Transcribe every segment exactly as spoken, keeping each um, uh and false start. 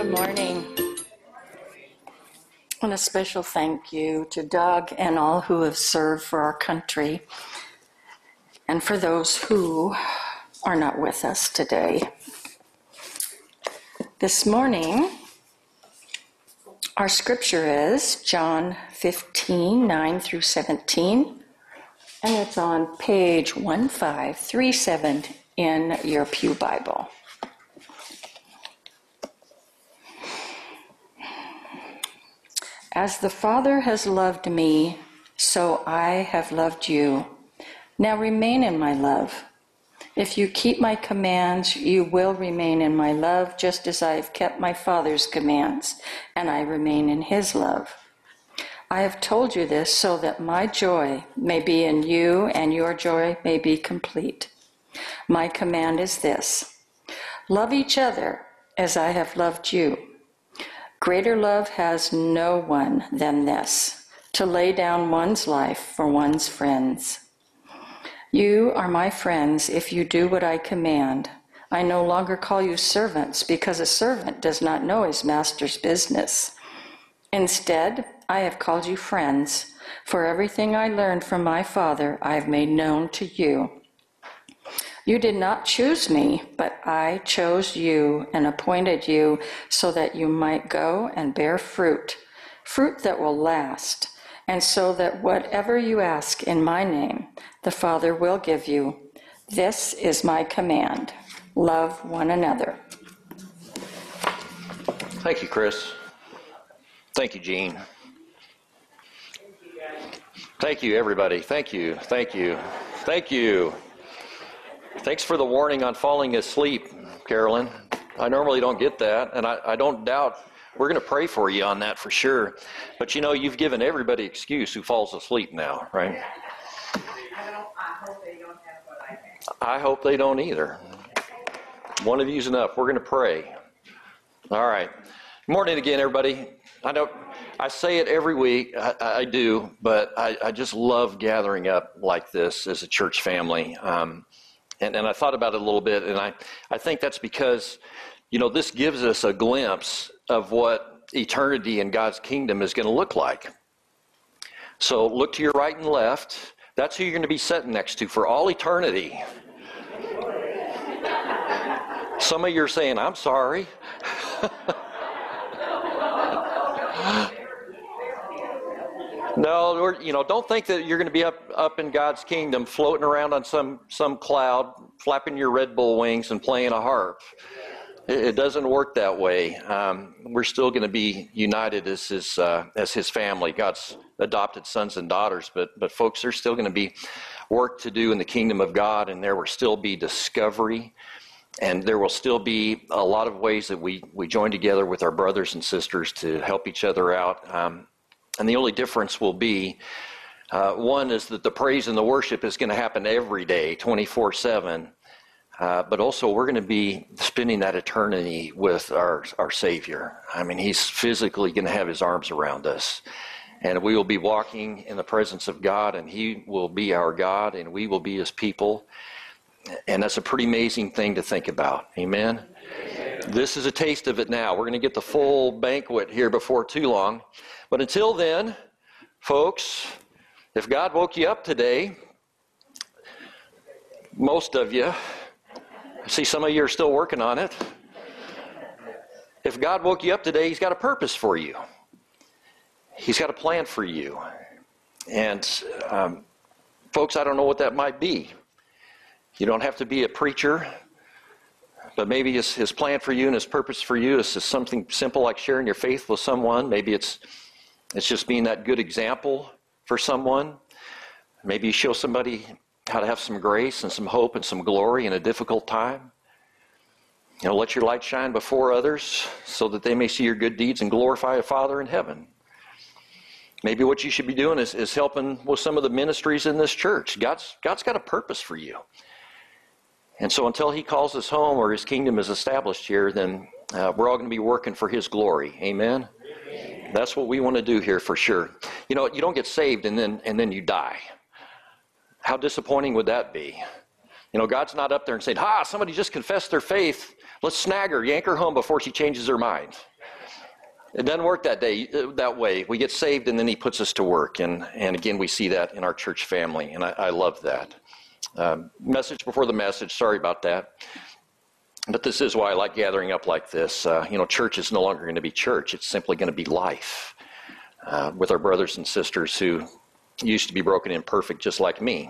Good morning. And a special thank you to Doug and all who have served for our country, and for those who are not with us today. This morning, our scripture is John fifteen, nine through seventeen, and it's on page one five three seven in your Pew Bible. As the Father has loved me, so I have loved you. Now remain in my love. If you keep my commands, you will remain in my love, just as I have kept my Father's commands, and I remain in his love. I have told you this so that my joy may be in you and your joy may be complete. My command is this: love each other as I have loved you. Greater love has no one than this, to lay down one's life for one's friends. You are my friends if you do what I command. I no longer call you servants, because a servant does not know his master's business. Instead, I have called you friends, for everything I learned from my Father I have made known to you. You did not choose me, but I chose you and appointed you so that you might go and bear fruit, fruit that will last, and so that whatever you ask in my name, the Father will give you. This is my command: love one another. Thank you, Chris. Thank you, Jean. Thank you, everybody. Thank you. Thank you. Thank you. Thanks for the warning on falling asleep, Carolyn. I normally don't get that, and I, I don't doubt we're going to pray for you on that for sure. But you know, you've given everybody excuse who falls asleep now, right? I, don't, I hope they don't have what I have. I hope they don't either. One of you's enough. We're going to pray. All right. Good morning again, everybody. I know I say it every week. I, I do, but I, I just love gathering up like this as a church family. Um, And, and I thought about it a little bit, and I, I think that's because, you know, this gives us a glimpse of what eternity in God's kingdom is going to look like. So look to your right and left. That's who you're going to be sitting next to for all eternity. Some of you are saying, I'm sorry. No, you know, don't think that you're going to be up, up in God's kingdom, floating around on some, some cloud, flapping your Red Bull wings and playing a harp. It, it doesn't work that way. Um, we're still going to be united as his, uh, as his family, God's adopted sons and daughters. But, but folks, there's still going to be work to do in the kingdom of God, and there will still be discovery, and there will still be a lot of ways that we, we join together with our brothers and sisters to help each other out. Um, And the only difference will be, uh, one is that the praise and the worship is going to happen every day, twenty-four seven. Uh, but also we're going to be spending that eternity with our, our Savior. I mean, he's physically going to have his arms around us. And we will be walking in the presence of God, and he will be our God, and we will be his people. And that's a pretty amazing thing to think about. Amen? This is a taste of it now. We're going to get the full banquet here before too long. But until then, folks, if God woke you up today, most of you, I see some of you are still working on it. If God woke you up today, he's got a purpose for you. He's got a plan for you. And um, folks, I don't know what that might be. You don't have to be a preacher. But maybe his, his plan for you and his purpose for you is just something simple like sharing your faith with someone. Maybe it's it's just being that good example for someone. Maybe you show somebody how to have some grace and some hope and some glory in a difficult time. You know, let your light shine before others so that they may see your good deeds and glorify a Father in heaven. Maybe what you should be doing is, is helping with some of the ministries in this church. God's God's got a purpose for you. And so until he calls us home or his kingdom is established here, then uh, we're all going to be working for his glory. Amen? Amen. That's what we want to do here for sure. You know, you don't get saved and then and then you die. How disappointing would that be? You know, God's not up there and saying, ha, somebody just confessed their faith. Let's snag her, yank her home before she changes her mind. It doesn't work that day, that way. We get saved and then he puts us to work. And, and again, we see that in our church family, and I, I love that. Um, message before the message, sorry about that. But this is why I like gathering up like this. Uh, you know, church is no longer going to be church. It's simply going to be life uh, with our brothers and sisters who used to be broken and imperfect just like me.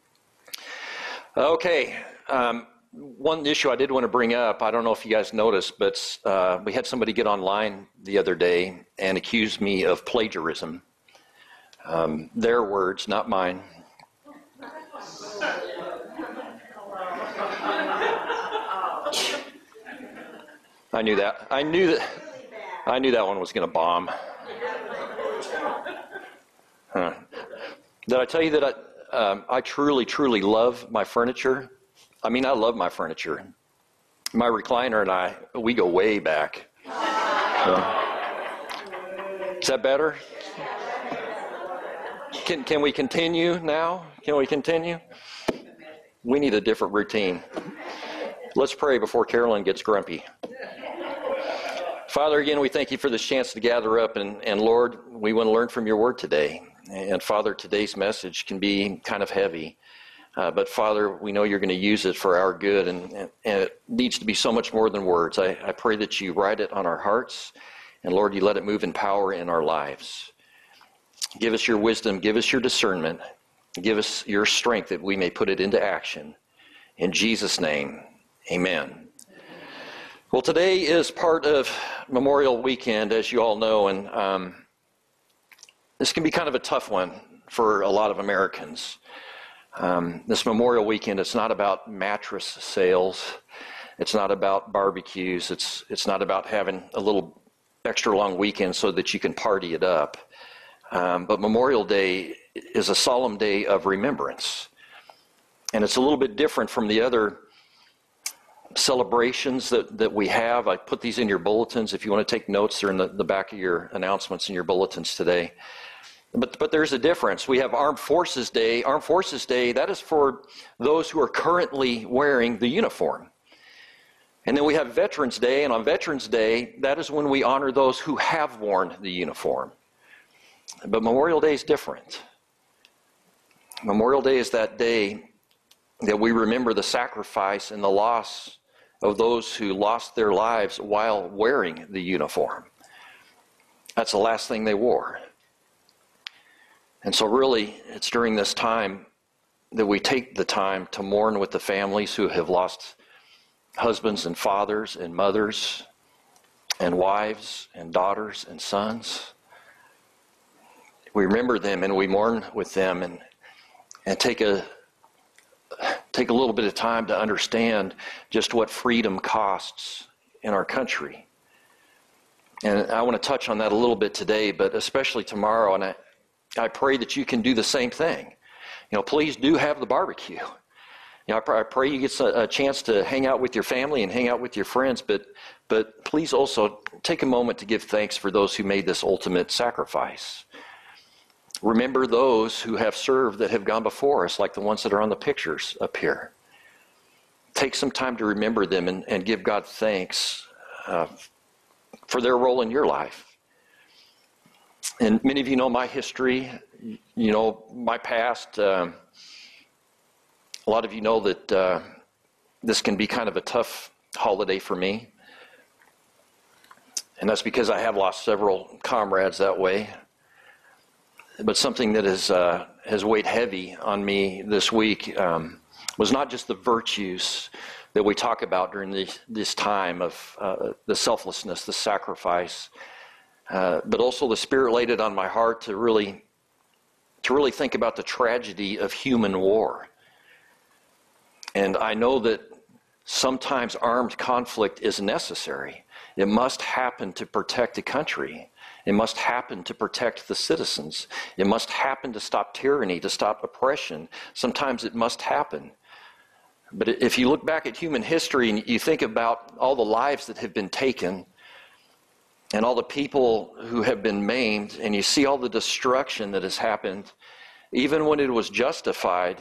Okay. Um, One issue I did want to bring up, I don't know if you guys noticed, but uh, we had somebody get online the other day and accuse me of plagiarism. Um, their words, not mine. I knew that. I knew that. I knew that one was going to bomb. Huh. Did I tell you that I, um, I truly, truly love my furniture? I mean, I love my furniture. My recliner and I, we go way back. So, is that better? Can can we continue now? Can we continue? We need a different routine. Let's pray before Carolyn gets grumpy. Father, again, we thank you for this chance to gather up, and, and Lord, we want to learn from your word today. And Father, today's message can be kind of heavy. Uh, but Father, we know you're going to use it for our good, and, and, and it needs to be so much more than words. I, I pray that you write it on our hearts, and Lord, you let it move in power in our lives. Give us your wisdom, give us your discernment, give us your strength that we may put it into action. In Jesus' name, amen. Well, today is part of Memorial Weekend, as you all know, and um, this can be kind of a tough one for a lot of Americans. Um, this Memorial Weekend, it's not about mattress sales. It's not about barbecues. It's it's not about having a little extra long weekend so that you can party it up. Um, but Memorial Day is a solemn day of remembrance. And it's a little bit different from the other celebrations that, that we have. I put these in your bulletins. If you want to take notes, they're in the, the back of your announcements in your bulletins today. But but there's a difference. We have Armed Forces Day. Armed Forces Day, that is for those who are currently wearing the uniform. And then we have Veterans Day, and on Veterans Day, that is when we honor those who have worn the uniform. But Memorial Day is different. Memorial Day is that day that we remember the sacrifice and the loss of those who lost their lives while wearing the uniform. That's the last thing they wore. And so really, it's during this time that we take the time to mourn with the families who have lost husbands and fathers and mothers and wives and daughters and sons. We remember them and we mourn with them, and and take a take a little bit of time to understand just what freedom costs in our country. And I want to touch on that a little bit today, but especially tomorrow, and I I pray that you can do the same thing. You know, please do have the barbecue. You know, I, pray, I pray you get a, a chance to hang out with your family and hang out with your friends, but but please also take a moment to give thanks for those who made this ultimate sacrifice. Remember those who have served that have gone before us, like the ones that are on the pictures up here. Take some time to remember them and, and give God thanks uh, for their role in your life. And many of you know my history, you know my past. Um, a lot of you know that uh, this can be kind of a tough holiday for me. And that's because I have lost several comrades that way. But something that has, uh, has weighed heavy on me this week um, was not just the virtues that we talk about during the, this time of uh, the selflessness, the sacrifice, Uh, but also the Spirit laid it on my heart to really, to really think about the tragedy of human war. And I know that sometimes armed conflict is necessary. It must happen to protect the country. It must happen to protect the citizens. It must happen to stop tyranny, to stop oppression. Sometimes it must happen. But if you look back at human history and you think about all the lives that have been taken, and all the people who have been maimed, and you see all the destruction that has happened, even when it was justified,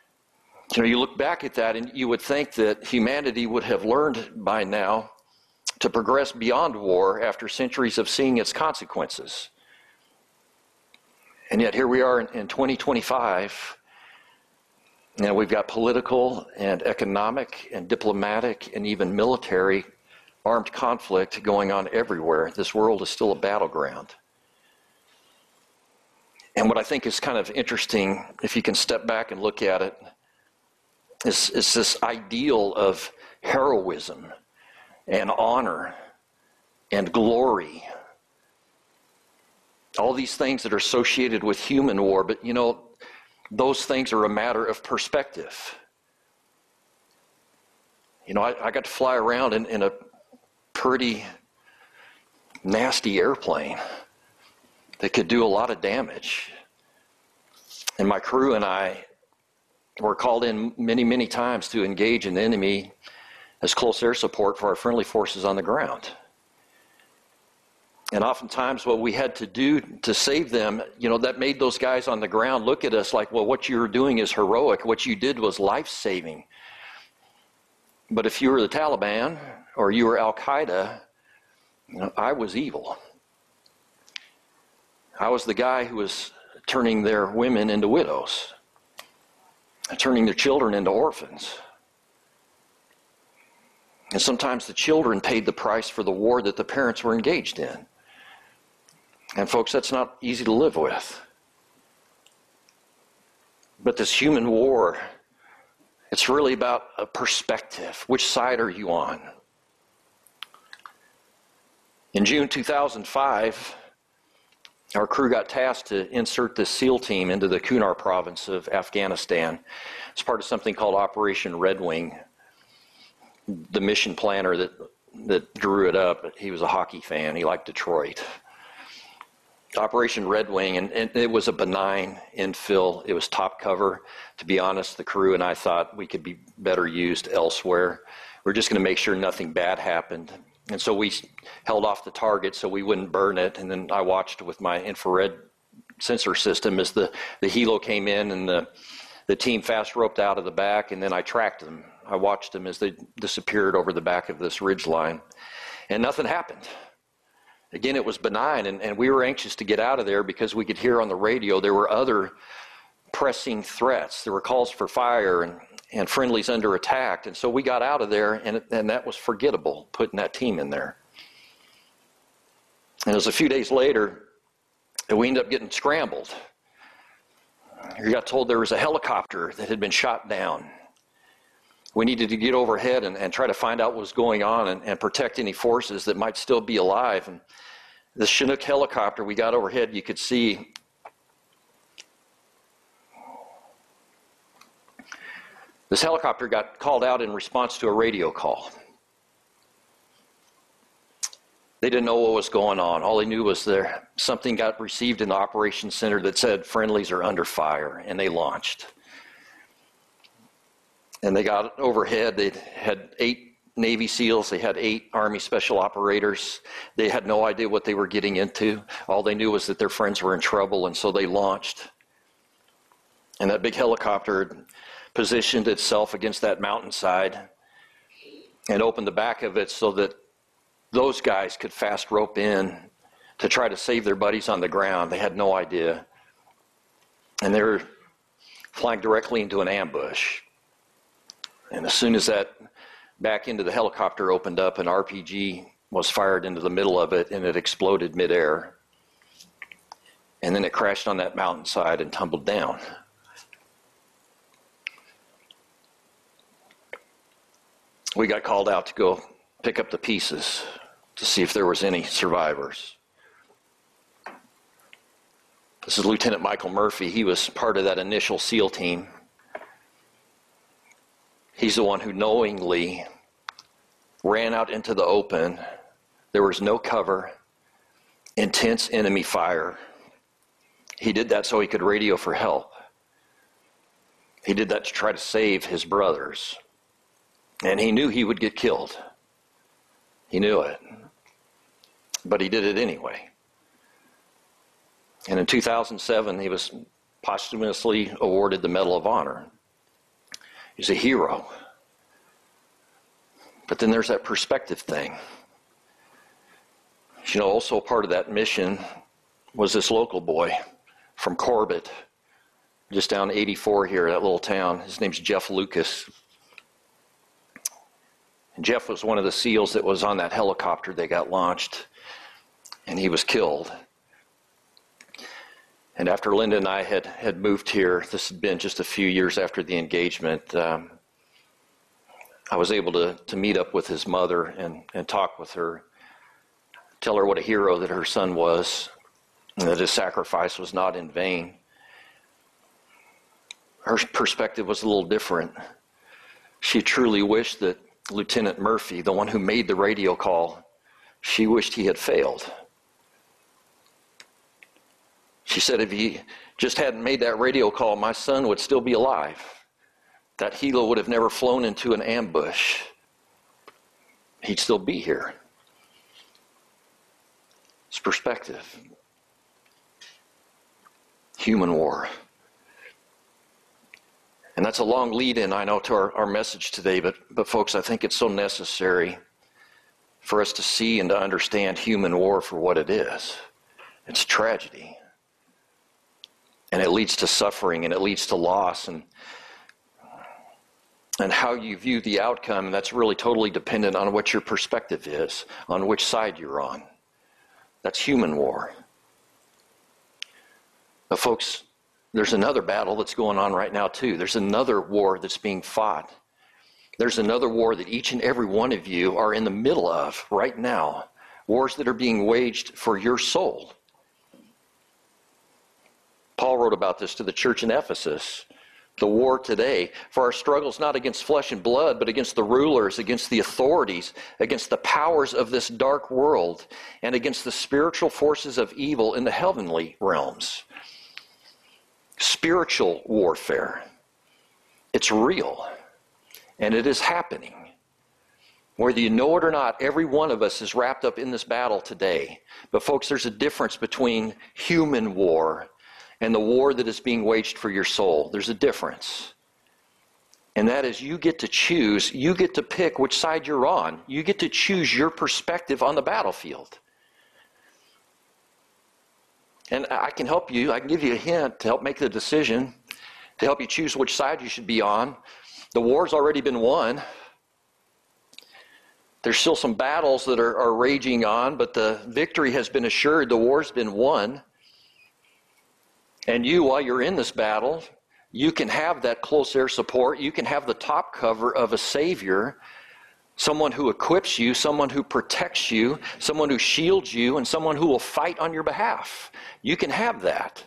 you know, you look back at that and you would think that humanity would have learned by now to progress beyond war after centuries of seeing its consequences. And yet here we are in, in twenty twenty-five, and we've got political and economic and diplomatic and even military armed conflict going on everywhere. This world is still a battleground. And what I think is kind of interesting, if you can step back and look at it, is, is this ideal of heroism and honor and glory. All these things that are associated with human war, but you know, those things are a matter of perspective. You know, I, I got to fly around in, in a pretty nasty airplane that could do a lot of damage. And my crew and I were called in many, many times to engage an enemy as close air support for our friendly forces on the ground. And oftentimes what we had to do to save them, you know, that made those guys on the ground look at us like, well, what you were doing is heroic. What you did was life-saving. But if you were the Taliban or you were Al-Qaeda, you know, I was evil. I was the guy who was turning their women into widows, turning their children into orphans. And sometimes the children paid the price for the war that the parents were engaged in. And folks, that's not easy to live with. But this human war, it's really about a perspective. Which side are you on? In June two thousand five, our crew got tasked to insert this SEAL team into the Kunar province of Afghanistan. It's part of something called Operation Red Wing. The mission planner that, that drew it up, he was a hockey fan. He liked Detroit. Operation Red Wing, and, and it was a benign infill. It was top cover. To be honest, the crew and I thought we could be better used elsewhere. We're just going to make sure nothing bad happened. And so we held off the target so we wouldn't burn it. And then I watched with my infrared sensor system as the, the helo came in and the, the team fast roped out of the back, and then I tracked them. I watched them as they disappeared over the back of this ridge line. And nothing happened. Again, it was benign, and, and we were anxious to get out of there because we could hear on the radio there were other pressing threats. There were calls for fire and, and friendlies under attack. And so we got out of there, and, and that was forgettable, putting that team in there. And it was a few days later that we ended up getting scrambled. We got told there was a helicopter that had been shot down. We needed to get overhead and, and try to find out what was going on and, and protect any forces that might still be alive. And the Chinook helicopter, we got overhead, you could see this helicopter got called out in response to a radio call. They didn't know what was going on. All they knew was there something got received in the operations center that said friendlies are under fire, and they launched. And they got overhead. They had eight Navy SEALs. They had eight Army Special Operators. They had no idea what they were getting into. All they knew was that their friends were in trouble, and so they launched. And that big helicopter positioned itself against that mountainside and opened the back of it so that those guys could fast rope in to try to save their buddies on the ground. They had no idea. And they were flying directly into an ambush. And as soon as that back end of the helicopter opened up, an R P G was fired into the middle of it, and it exploded midair. And then it crashed on that mountainside and tumbled down. We got called out to go pick up the pieces to see if there was any survivors. This is Lieutenant Michael Murphy. He was part of that initial SEAL team. He's the one who knowingly ran out into the open. There was no cover, intense enemy fire. He did that so he could radio for help. He did that to try to save his brothers. And he knew he would get killed. He knew it. But he did it anyway. And in two thousand seven, he was posthumously awarded the Medal of Honor. He's a hero. But then there's that perspective thing. You know, also part of that mission was this local boy from Corbett, just down eighty-four here, that little town. His name's Jeff Lucas. And Jeff was one of the SEALs that was on that helicopter that got launched, and he was killed. And after Linda and I had, had moved here, this had been just a few years after the engagement, um, I was able to, to meet up with his mother and, and talk with her, tell her what a hero that her son was, and that his sacrifice was not in vain. Her perspective was a little different. She truly wished that Lieutenant Murphy, the one who made the radio call, she wished he had failed. She said if he just hadn't made that radio call, my son would still be alive. That helo would have never flown into an ambush. He'd still be here. It's perspective. Human war. And that's a long lead-in, I know, to our, our message today, but, but folks, I think it's so necessary for us to see and to understand human war for what it is. It's tragedy. And it leads to suffering, and it leads to loss, and and how you view the outcome, and that's really totally dependent on what your perspective is, on which side you're on. That's human war. But folks, there's another battle that's going on right now too. There's another war that's being fought. There's another war that each and every one of you are in the middle of right now. Wars that are being waged for your soul. Paul wrote about this to the church in Ephesus. The war today, for our struggle is not against flesh and blood, but against the rulers, against the authorities, against the powers of this dark world, and against the spiritual forces of evil in the heavenly realms. Spiritual warfare. It's real, and it is happening. Whether you know it or not, every one of us is wrapped up in this battle today. But folks, there's a difference between human war and the war that is being waged for your soul. There's a difference. And that is, you get to choose, you get to pick which side you're on. You get to choose your perspective on the battlefield. And I can help you, I can give you a hint to help make the decision, to help you choose which side you should be on. The war's already been won. There's still some battles that are, are raging on, but the victory has been assured. The war's been won. And you, while you're in this battle, you can have that close air support. You can have the top cover of a Savior, someone who equips you, someone who protects you, someone who shields you, and someone who will fight on your behalf. You can have that.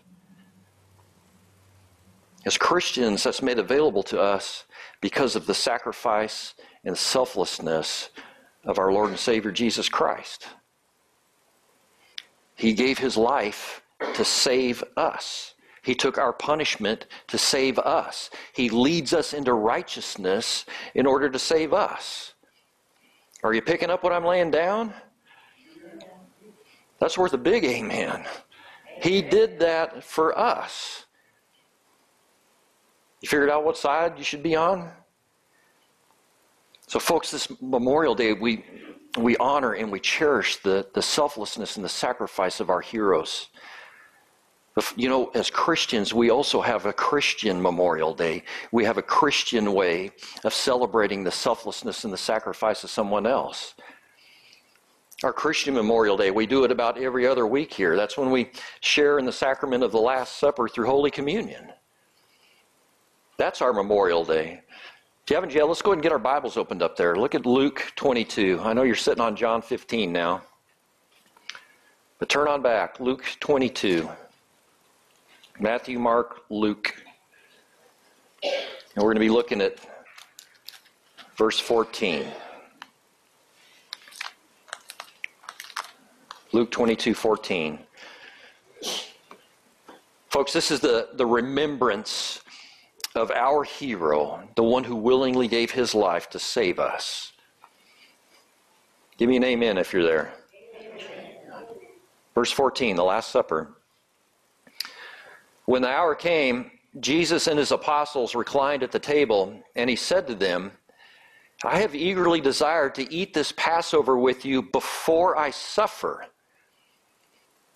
As Christians, that's made available to us because of the sacrifice and selflessness of our Lord and Savior Jesus Christ. He gave his life to save us. He took our punishment to save us. He leads us into righteousness in order to save us. Are you picking up what I'm laying down? That's worth a big amen. He did that for us. You figured out what side you should be on? So folks, this Memorial Day, we we honor and we cherish the, the selflessness and the sacrifice of our heroes. You know, as Christians, we also have a Christian Memorial Day. We have a Christian way of celebrating the selflessness and the sacrifice of someone else. Our Christian Memorial Day, we do it about every other week here. That's when we share in the sacrament of the Last Supper through Holy Communion. That's our Memorial Day. If you haven't yet, let's go ahead and get our Bibles opened up there. Look at Luke twenty-two. I know you're sitting on John fifteen now. But turn on back, Luke twenty-two. Matthew, Mark, Luke. And we're going to be looking at verse fourteen. Luke twenty-two, fourteen. Folks, this is the, the remembrance of our hero, the one who willingly gave his life to save us. Give me an amen if you're there. Amen. Verse fourteen, the Last Supper. When the hour came, Jesus and his apostles reclined at the table, and he said to them, I have eagerly desired to eat this Passover with you before I suffer.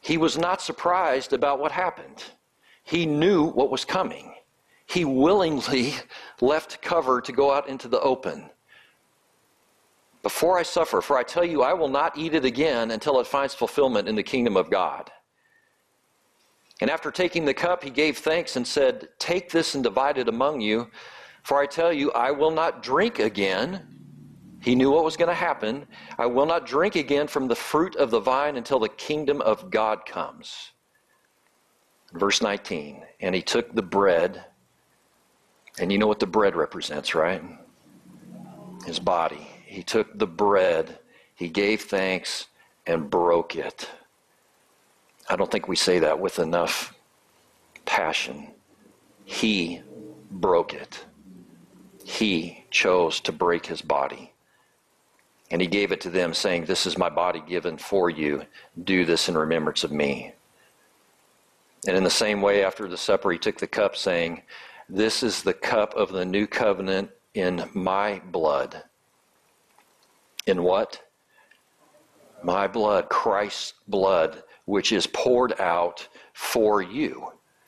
he was not surprised about what happened. He knew what was coming. He willingly left cover to go out into the open. Before I suffer, for I tell you, I will not eat it again until it finds fulfillment in the kingdom of God. And after taking the cup, he gave thanks and said, take this and divide it among you, for I tell you, I will not drink again. He knew what was going to happen. I will not drink again from the fruit of the vine until the kingdom of God comes. Verse nineteen, and he took the bread, and you know what the bread represents, right? His body. He took the bread, he gave thanks, and broke it. I don't think we say that with enough passion. He broke it. He chose to break his body. And he gave it to them, saying, this is my body given for you. Do this in remembrance of me. And in the same way, after the supper, he took the cup, saying, this is the cup of the new covenant in my blood. In what? My blood, Christ's blood, which is poured out for you.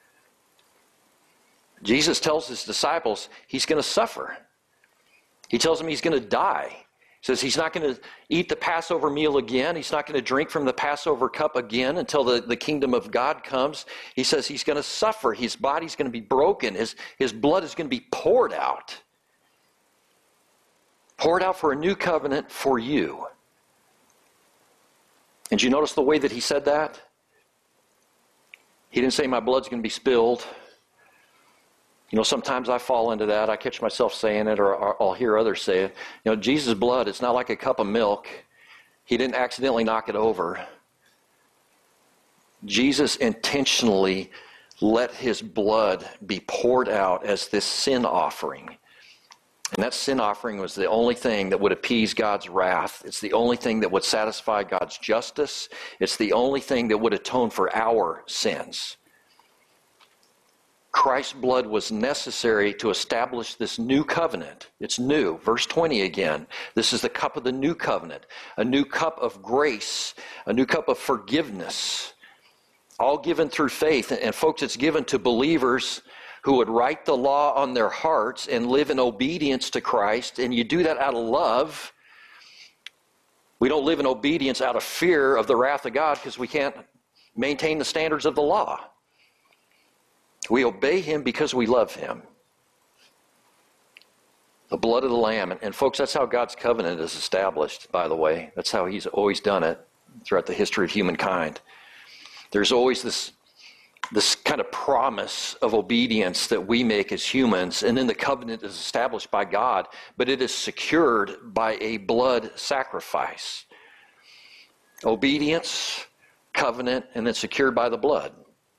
Jesus tells his disciples he's going to suffer. He tells them he's going to die. He says he's not going to eat the Passover meal again. He's not going to drink from the Passover cup again until the, the kingdom of God comes. He says he's going to suffer. His body's going to be broken. His, his blood is going to be poured out. Poured out for a new covenant for you. And you notice the way that he said that? He didn't say my blood's going to be spilled. You know, sometimes I fall into that. I catch myself saying it, or, or I'll hear others say it. You know, Jesus' blood, it's not like a cup of milk. He didn't accidentally knock it over. Jesus intentionally let his blood be poured out as this sin offering. And that sin offering was the only thing that would appease God's wrath. It's the only thing that would satisfy God's justice. It's the only thing that would atone for our sins. Christ's blood was necessary to establish this new covenant. It's new. Verse twenty again. This is the cup of the new covenant. A new cup of grace. A new cup of forgiveness. All given through faith. And folks, it's given to believers who would write the law on their hearts and live in obedience to Christ. And you do that out of love. We don't live in obedience out of fear of the wrath of God because we can't maintain the standards of the law. We obey him because we love him. The blood of the Lamb. And, and folks, that's how God's covenant is established, by the way. That's how he's always done it throughout the history of humankind. There's always this this kind of promise of obedience that we make as humans, and then the covenant is established by God, but it is secured by a blood sacrifice. Obedience, covenant, and then secured by the blood.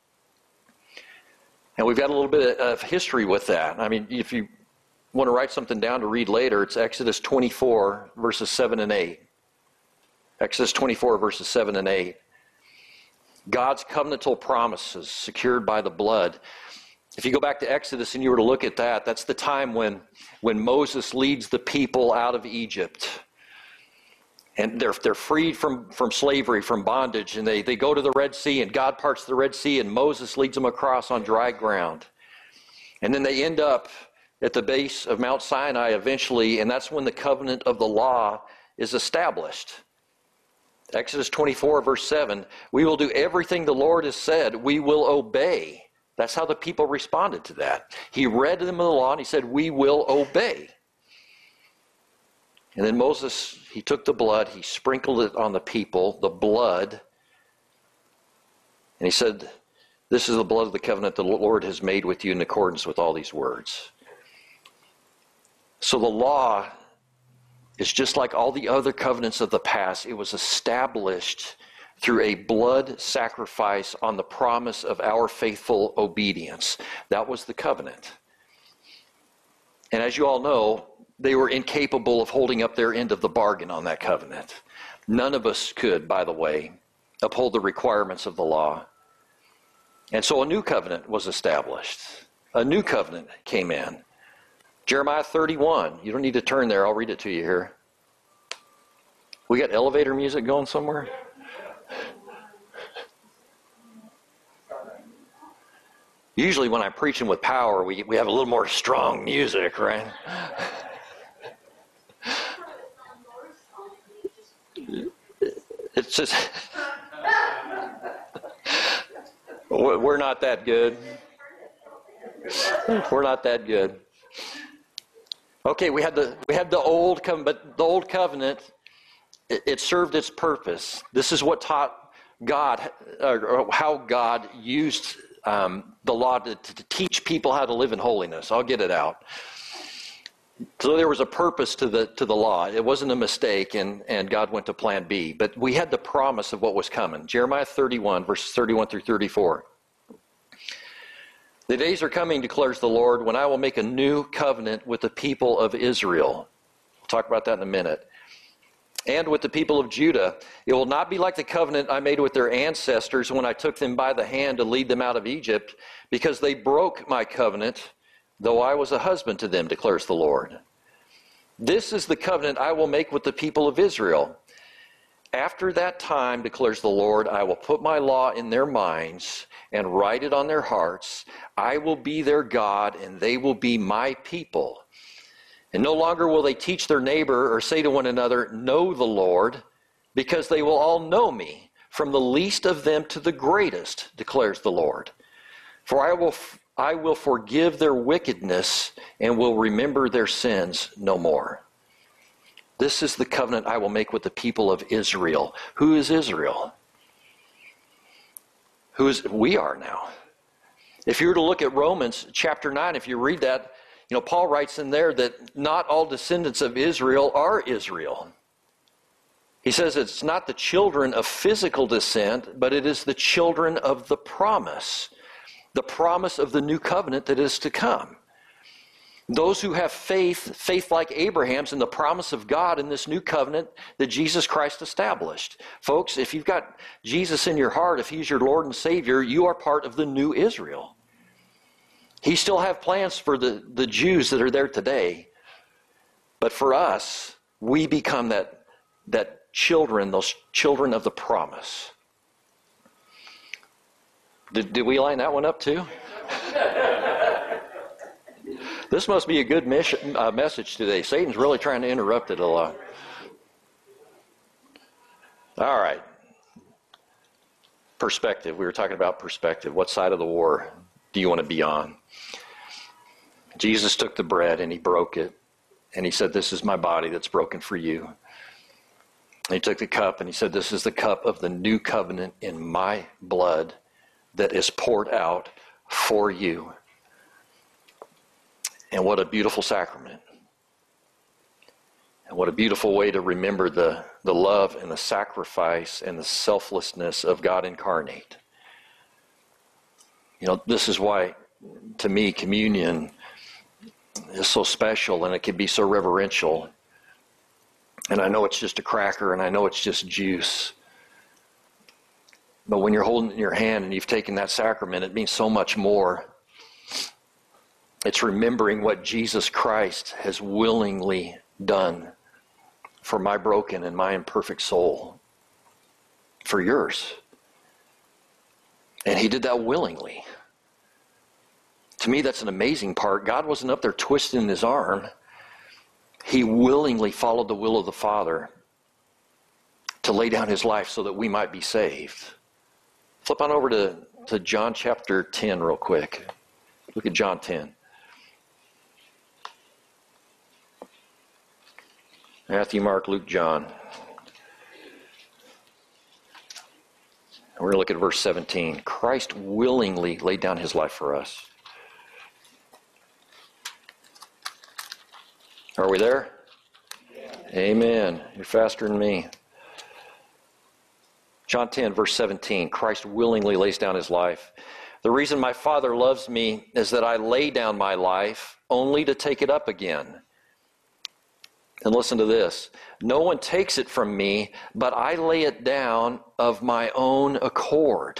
And we've got a little bit of history with that. I mean, if you want to write something down to read later, it's Exodus twenty-four, verses seven and eight. Exodus twenty-four, verses seven and eight. God's covenantal promises secured by the blood. If you go back to Exodus and you were to look at that, that's the time when, when Moses leads the people out of Egypt. And they're, they're freed from, from slavery, from bondage, and they, they go to the Red Sea, and God parts the Red Sea, and Moses leads them across on dry ground. And then they end up at the base of Mount Sinai eventually, and that's when the covenant of the law is established. Exodus twenty-four, verse seven, we will do everything the Lord has said. We will obey. That's how the people responded to that. He read them the law, and he said, we will obey. And then Moses, he took the blood, he sprinkled it on the people, the blood, and he said, this is the blood of the covenant the Lord has made with you in accordance with all these words. So the law is just like all the other covenants of the past. It was established through a blood sacrifice on the promise of our faithful obedience. That was the covenant. And as you all know, they were incapable of holding up their end of the bargain on that covenant. None of us could, by the way, uphold the requirements of the law. And so a new covenant was established. A new covenant came in. Jeremiah thirty-one. You don't need to turn there. I'll read it to you here. We got elevator music going somewhere? Usually when I'm preaching with power, we, we have a little more strong music, right? It's just, we're not that good. We're not that good. Okay, we had the we had the old covenant, but the old covenant, it, it served its purpose. This is what taught God, or how God used um, the law to, to teach people how to live in holiness. I'll get it out. So there was a purpose to the to the law. It wasn't a mistake, and, and God went to plan B. But we had the promise of what was coming. Jeremiah thirty-one, verses thirty-one through thirty-four. The days are coming, declares the Lord, when I will make a new covenant with the people of Israel. We'll talk about that in a minute. And with the people of Judah. It will not be like the covenant I made with their ancestors when I took them by the hand to lead them out of Egypt, because they broke my covenant, though I was a husband to them, declares the Lord. This is the covenant I will make with the people of Israel. After that time, declares the Lord, I will put my law in their minds and write it on their hearts. I will be their God, and they will be my people. And no longer will they teach their neighbor or say to one another, know the Lord, because they will all know me, from the least of them to the greatest, declares the Lord. For I will I will forgive their wickedness and will remember their sins no more. This is the covenant I will make with the people of Israel. Who is Israel? Who is we are now? If you were to look at Romans chapter nine, if you read that, you know, Paul writes in there that not all descendants of Israel are Israel. He says it's not the children of physical descent, but it is the children of the promise. The promise of the new covenant that is to come. Those who have faith, faith like Abraham's, in the promise of God in this new covenant that Jesus Christ established. Folks, if you've got Jesus in your heart, if he's your Lord and Savior, you are part of the new Israel. He still have plans for the, the Jews that are there today. But for us, we become that, that children, those children of the promise. Did, did we line that one up too? This must be a good mission, uh, message today. Satan's really trying to interrupt it a lot. All right. Perspective. We were talking about perspective. What side of the war do you want to be on? Jesus took the bread and he broke it. And he said, this is my body that's broken for you. And he took the cup and he said, this is the cup of the new covenant in my blood that is poured out for you. And what a beautiful sacrament. And what a beautiful way to remember the, the love and the sacrifice and the selflessness of God incarnate. You know, this is why, to me, communion is so special and it can be so reverential. And I know it's just a cracker and I know it's just juice. But when you're holding it in your hand and you've taken that sacrament, it means so much more. It's remembering what Jesus Christ has willingly done for my broken and my imperfect soul, for yours. And he did that willingly. To me, that's an amazing part. God wasn't up there twisting his arm. He willingly followed the will of the Father to lay down his life so that we might be saved. Flip on over to, to John chapter ten real quick. Look at John ten. Matthew, Mark, Luke, John. And we're going to look at verse seventeen. Christ willingly laid down his life for us. Are we there? Yeah. Amen. You're faster than me. John ten, verse seventeen. Christ willingly lays down his life. The reason my Father loves me is that I lay down my life only to take it up again. And listen to this. No one takes it from me, but I lay it down of my own accord.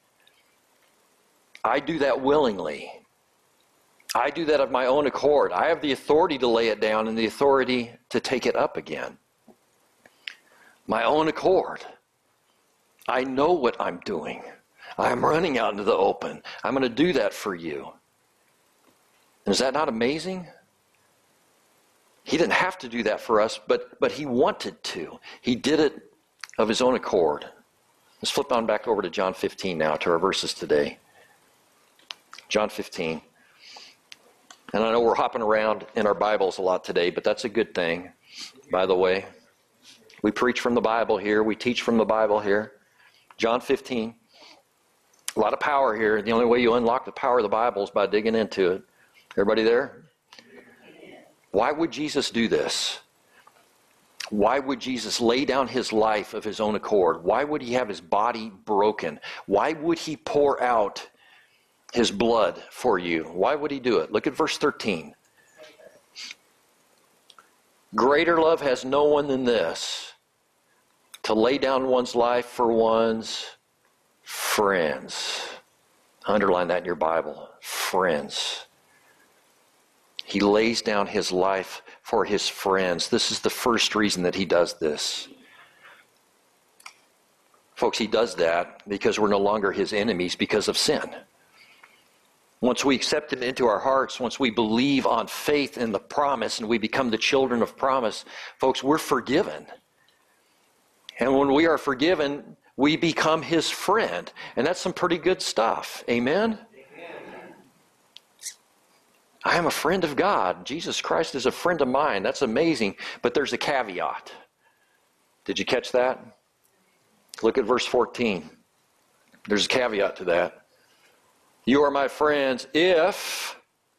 I do that willingly. I do that of my own accord. I have the authority to lay it down and the authority to take it up again. My own accord. I know what I'm doing. I'm running out into the open. I'm going to do that for you. And is that not amazing? He didn't have to do that for us, but, but he wanted to. He did it of his own accord. Let's flip on back over to John fifteen now, to our verses today. John fifteen. And I know we're hopping around in our Bibles a lot today, but that's a good thing, by the way. We preach from the Bible here. We teach from the Bible here. John fifteen. A lot of power here. The only way you unlock the power of the Bible is by digging into it. Everybody there? Why would Jesus do this? Why would Jesus lay down his life of his own accord? Why would he have his body broken? Why would he pour out his blood for you? Why would he do it? Look at verse thirteen. Greater love has no one than this, to lay down one's life for one's friends. Underline that in your Bible. Friends. He lays down his life for his friends. This is the first reason that he does this. Folks, he does that because we're no longer his enemies because of sin. Once we accept him into our hearts, once we believe on faith in the promise and we become the children of promise, folks, we're forgiven. And when we are forgiven, we become his friend. And that's some pretty good stuff. Amen? I am a friend of God. Jesus Christ is a friend of mine. That's amazing. But there's a caveat. Did you catch that? Look at verse fourteen. There's a caveat to that. You are my friends if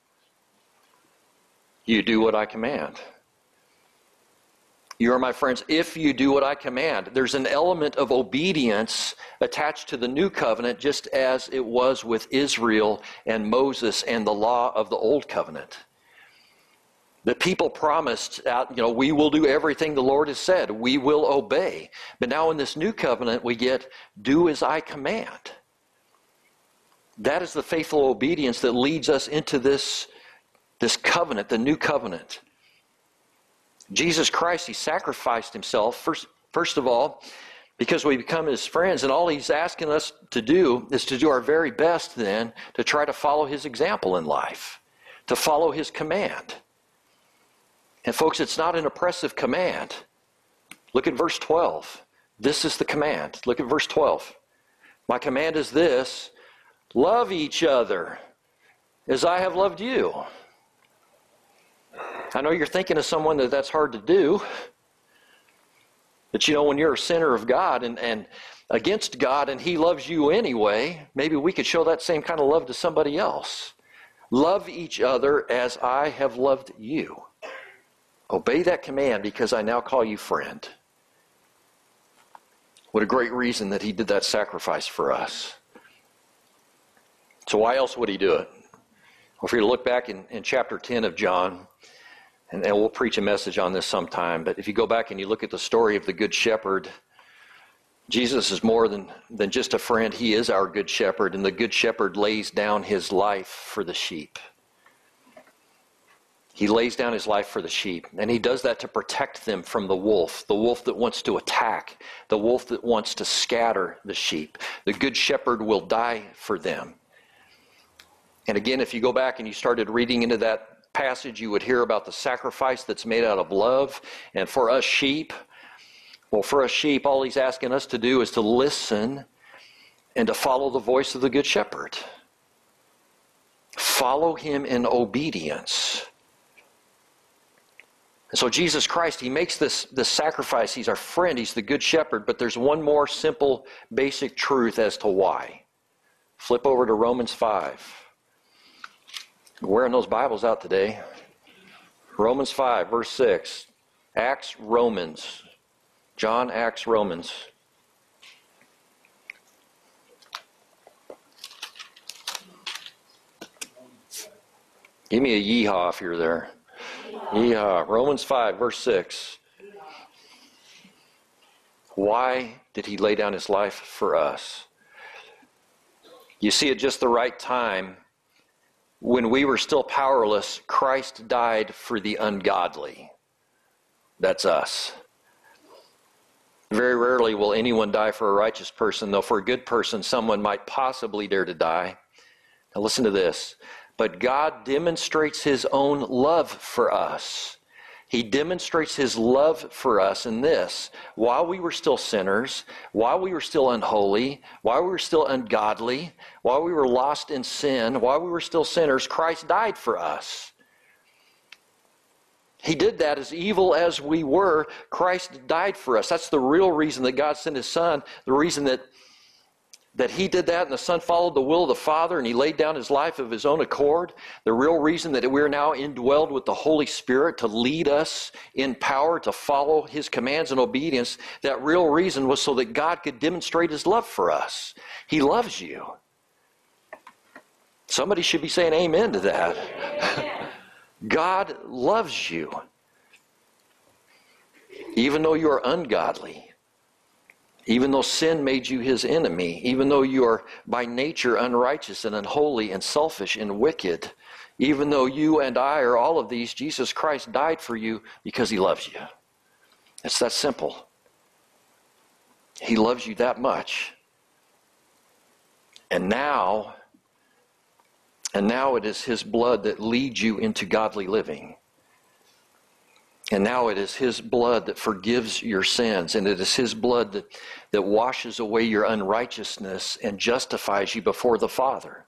you do what I command. You are my friends if you do what I command. There's an element of obedience attached to the new covenant, just as it was with Israel and Moses and the law of the old covenant. The people promised, out, you know, we will do everything the Lord has said. We will obey. But now in this new covenant, we get, do as I command. That is the faithful obedience that leads us into this, this covenant, the new covenant. Jesus Christ, he sacrificed himself, first, first of all, because we become his friends. And all he's asking us to do is to do our very best then to try to follow his example in life, to follow his command. And folks, it's not an oppressive command. Look at verse twelve. This is the command. Look at verse twelve. My command is this, love each other as I have loved you. I know you're thinking of someone that that's hard to do. But you know, when you're a sinner of God and, and against God and he loves you anyway, maybe we could show that same kind of love to somebody else. Love each other as I have loved you. Obey that command because I now call you friend. What a great reason that he did that sacrifice for us. So why else would he do it? Well, if you look back in, in chapter ten of John, and, and we'll preach a message on this sometime, but if you go back and you look at the story of the Good Shepherd, Jesus is more than, than just a friend. He is our Good Shepherd, and the Good Shepherd lays down his life for the sheep. He lays down his life for the sheep, and he does that to protect them from the wolf, the wolf that wants to attack, the wolf that wants to scatter the sheep. The Good Shepherd will die for them. And again, if you go back and you started reading into that passage, you would hear about the sacrifice that's made out of love. And for us sheep, well, for us sheep, all he's asking us to do is to listen and to follow the voice of the Good Shepherd. Follow him in obedience. And so Jesus Christ, he makes this, this sacrifice. He's our friend. He's the Good Shepherd. But there's one more simple, basic truth as to why. Flip over to Romans five. We're wearing those Bibles out today. Romans five, verse six. Acts, Romans. John, Acts, Romans. Give me a yeehaw if you're there. Yeehaw. Romans five, verse six. Why did he lay down his life for us? You see, at just the right time, when we were still powerless, Christ died for the ungodly. That's us. Very rarely will anyone die for a righteous person, though for a good person someone might possibly dare to die. Now listen to this. But God demonstrates his own love for us. He demonstrates his love for us in this. While we were still sinners, while we were still unholy, while we were still ungodly, while we were lost in sin, while we were still sinners, Christ died for us. He did that as evil as we were. Christ died for us. That's the real reason that God sent his Son. The reason that, that he did that and the Son followed the will of the Father and he laid down his life of his own accord. The real reason that we're now indwelled with the Holy Spirit to lead us in power, to follow his commands and obedience. That real reason was so that God could demonstrate his love for us. He loves you. Somebody should be saying amen to that. God loves you. Even though you are ungodly, even though sin made you his enemy, even though you are by nature unrighteous and unholy and selfish and wicked, even though you and I are all of these, Jesus Christ died for you because he loves you. It's that simple. He loves you that much. And now, and now it is his blood that leads you into godly living. And now it is his blood that forgives your sins. And it is his blood that, that washes away your unrighteousness and justifies you before the Father.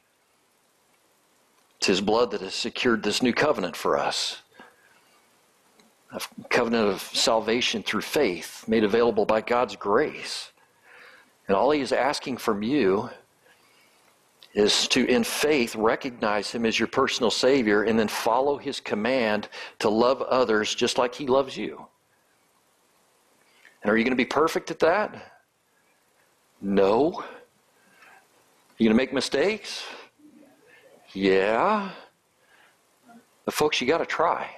It's his blood that has secured this new covenant for us. A covenant of salvation through faith made available by God's grace. And all he is asking from you is to, in faith, recognize him as your personal Savior and then follow his command to love others just like he loves you. And are you going to be perfect at that? No. Are you going to make mistakes? Yeah. But folks, you got to try.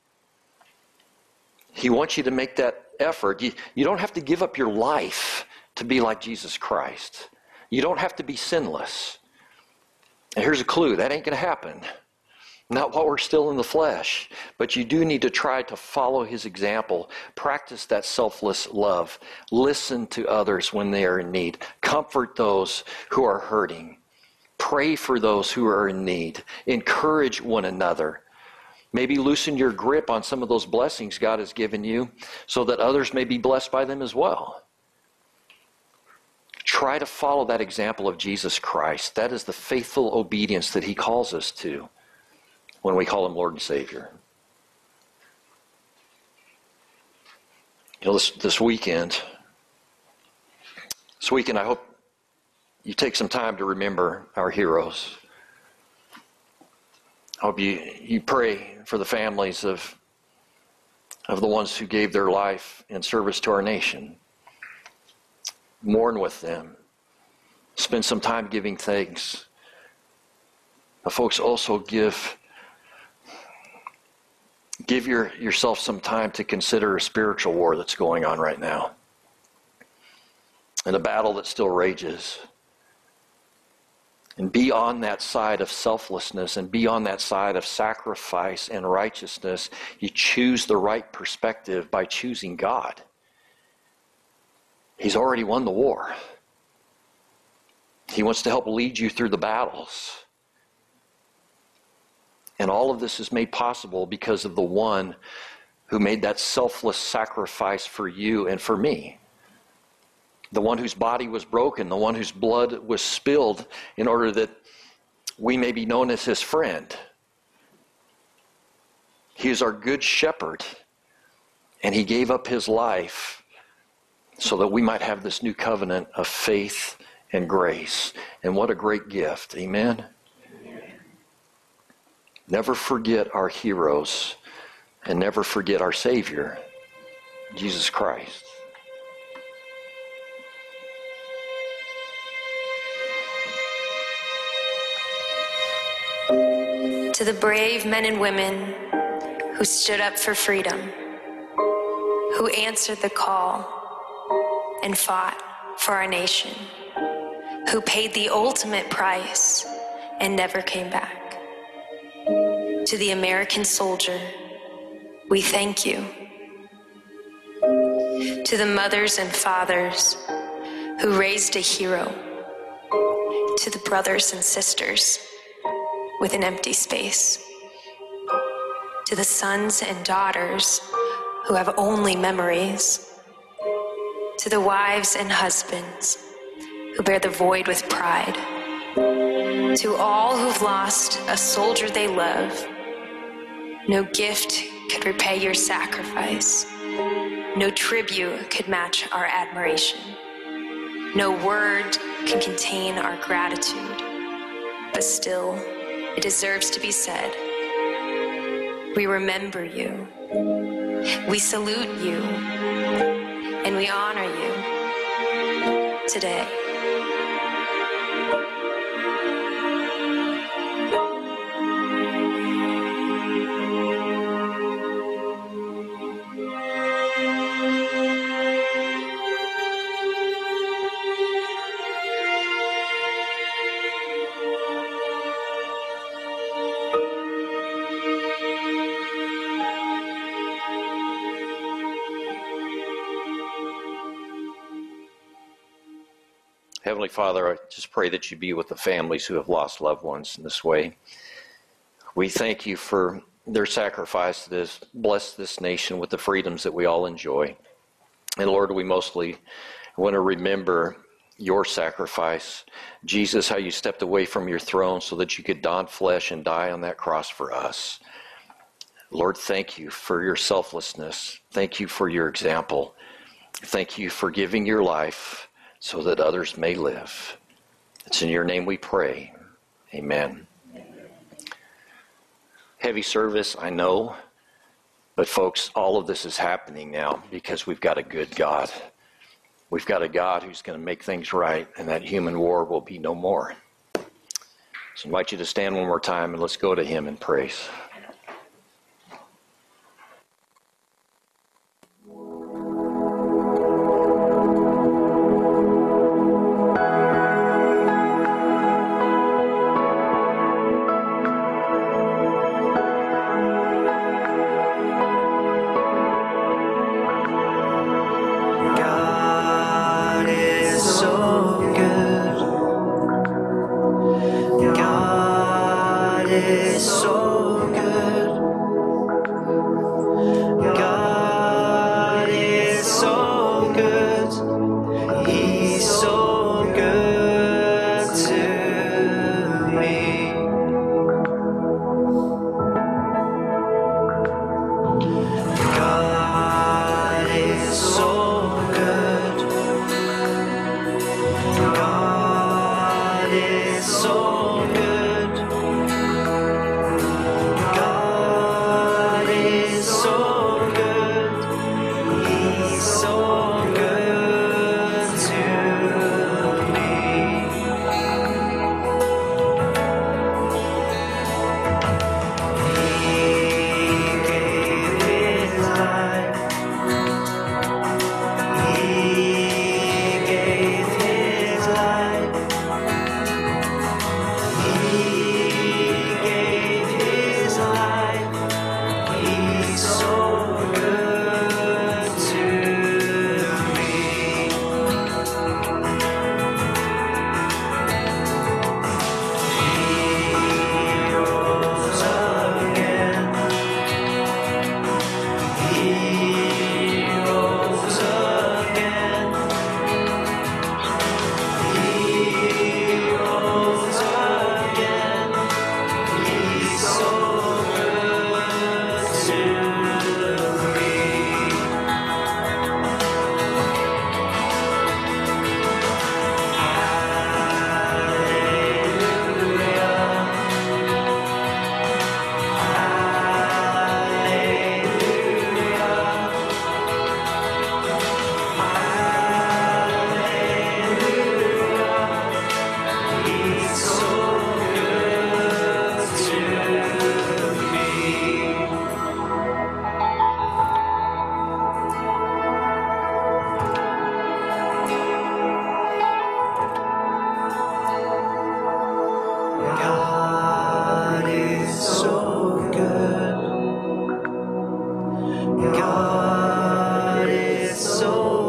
He wants you to make that effort. You, you don't have to give up your life to be like Jesus Christ. You don't have to be sinless. And here's a clue, that ain't going to happen. Not while we're still in the flesh. But you do need to try to follow his example. Practice that selfless love. Listen to others when they are in need. Comfort those who are hurting. Pray for those who are in need. Encourage one another. Maybe loosen your grip on some of those blessings God has given you so that others may be blessed by them as well. Try to follow that example of Jesus Christ. That is the faithful obedience that he calls us to when we call him Lord and Savior. You know, this, this weekend, this weekend I hope you take some time to remember our heroes. I hope you, you pray for the families of, of the ones who gave their life in service to our nation. Mourn with them. Spend some time giving thanks. But folks, also give give your, yourself some time to consider a spiritual war that's going on right now. And a battle that still rages. And be on that side of selflessness and be on that side of sacrifice and righteousness. You choose the right perspective by choosing God. He's already won the war. He wants to help lead you through the battles. And all of this is made possible because of the one who made that selfless sacrifice for you and for me. The one whose body was broken, the one whose blood was spilled in order that we may be known as his friend. He is our good shepherd, and he gave up his life so that we might have this new covenant of faith and grace. And what a great gift. Amen? Amen. Never forget our heroes and never forget our Savior, Jesus Christ. To the brave men and women who stood up for freedom, who answered the call and fought for our nation, who paid the ultimate price and never came back. To the American soldier, we thank you. to the mothers and fathers who raised a hero, to the brothers and sisters with an empty space, to the sons and daughters who have only memories, to the wives and husbands who bear the void with pride, to all who've lost a soldier they love. No gift could repay your sacrifice. No tribute could match our admiration. No word can contain our gratitude, but still, it deserves to be said. We remember you, we salute you, and we honor you today. Heavenly Father, I just pray that you be with the families who have lost loved ones in this way. We thank you for their sacrifice to this, bless this nation with the freedoms that we all enjoy. And Lord, we mostly want to remember your sacrifice. Jesus, how you stepped away from your throne so that you could don flesh and die on that cross for us. Lord, thank you for your selflessness. Thank you for your example. Thank you for giving your life so that others may live. It's in your name we pray. Amen. Heavy service, I know, but folks, all of this is happening now because we've got a good God. We've got a God who's going to make things right, and that human war will be no more. So I invite you to stand one more time, and let's go to him in praise. God is so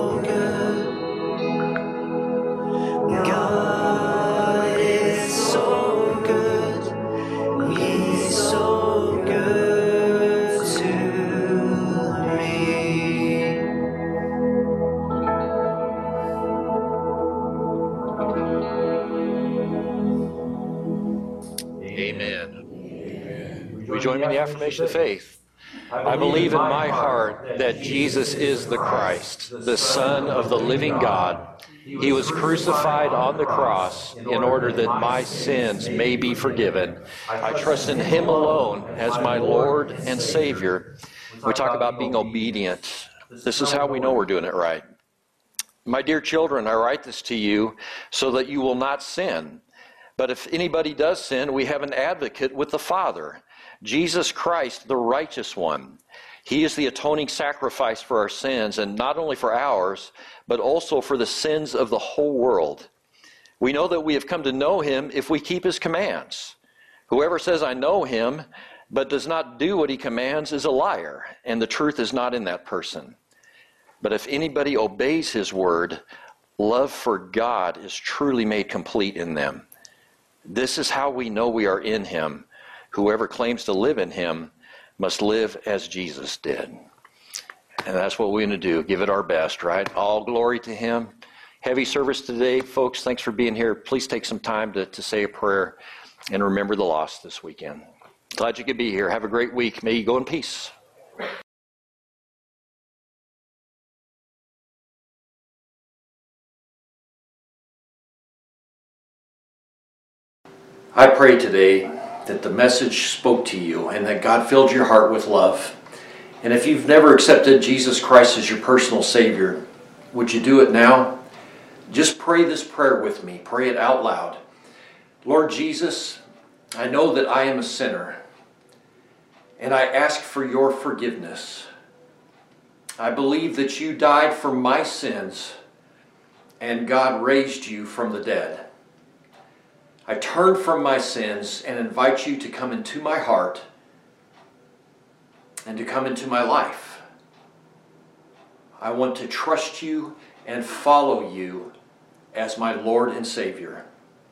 you join me in the affirmation of faith? I believe in my heart that Jesus is the Christ, the Son of the living God. He was crucified on the cross in order that my sins may be forgiven. I trust in him alone as my Lord and Savior. We talk about being obedient. This is how we know we're doing it right. My dear children, I write this to you so that you will not sin. But if anybody does sin, we have an advocate with the Father, Jesus Christ, the righteous one. He is the atoning sacrifice for our sins, and not only for ours, but also for the sins of the whole world. We know that we have come to know him if we keep his commands. Whoever says, I know him, but does not do what he commands is a liar, and the truth is not in that person. But if anybody obeys his word, love for God is truly made complete in them. This is how we know we are in him. Whoever claims to live in him must live as Jesus did. And that's what we're going to do. Give it our best, right? All glory to him. Heavy service today, folks. Thanks for being here. Please take some time to, to say a prayer and remember the lost this weekend. Glad you could be here. Have a great week. May you go in peace. I pray today that the message spoke to you and that God filled your heart with love. And if you've never accepted Jesus Christ as your personal Savior, would you do it now? Just pray this prayer with me. Pray it out loud. Lord Jesus, I know that I am a sinner, and I ask for your forgiveness. I believe that you died for my sins, and God raised you from the dead. I turn from my sins and invite you to come into my heart and to come into my life. I want to trust you and follow you as my Lord and Savior.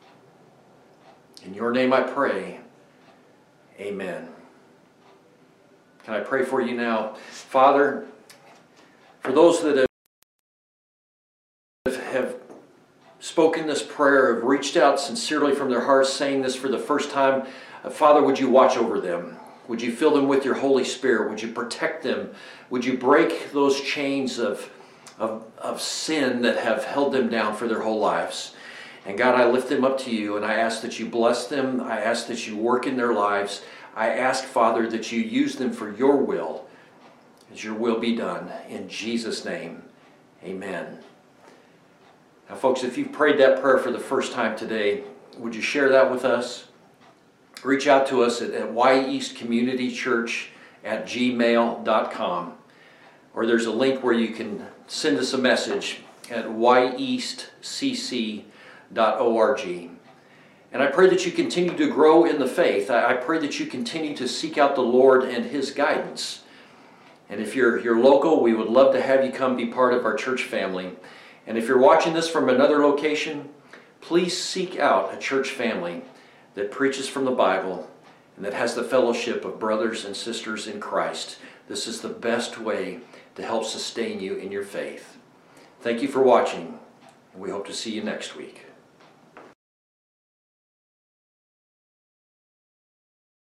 In your name I pray, amen. Can I pray for you now? Father, for those that have, have spoken this prayer, have reached out sincerely from their hearts, saying this for the first time, uh, Father, would you watch over them? Would you fill them with your Holy Spirit? Would you protect them? Would you break those chains of, of, of sin that have held them down for their whole lives? And God, I lift them up to you, and I ask that you bless them. I ask that you work in their lives. I ask, Father, that you use them for your will, as your will be done. In Jesus' name, amen. Now, folks, if you've prayed that prayer for the first time today, would you share that with us? Reach out to us at, at y east community church at gmail dot com. Or there's a link where you can send us a message at y east c c dot org. And I pray that you continue to grow in the faith. I, I pray that you continue to seek out the Lord and his guidance. And if you're, you're local, we would love to have you come be part of our church family. And if you're watching this from another location, please seek out a church family that preaches from the Bible and that has the fellowship of brothers and sisters in Christ. This is the best way to help sustain you in your faith. Thank you for watching, and we hope to see you next week.